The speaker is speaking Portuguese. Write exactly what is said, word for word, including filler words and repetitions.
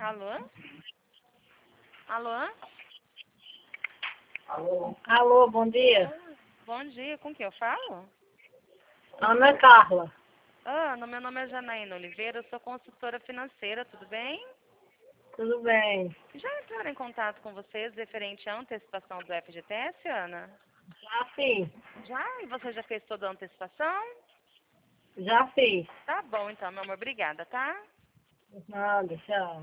Alô? Alô? Alô? Alô, bom dia. Bom dia, com quem eu falo? Ana Carla. Ana, meu nome é Janaína Oliveira, eu sou consultora financeira, tudo bem? Tudo bem? Já entraram em contato com vocês referente à antecipação do F G T S, Ana? Já fiz. Já? E você já fez toda a antecipação? Já fiz. Tá bom então, meu amor, obrigada, tá? Nada, tchau.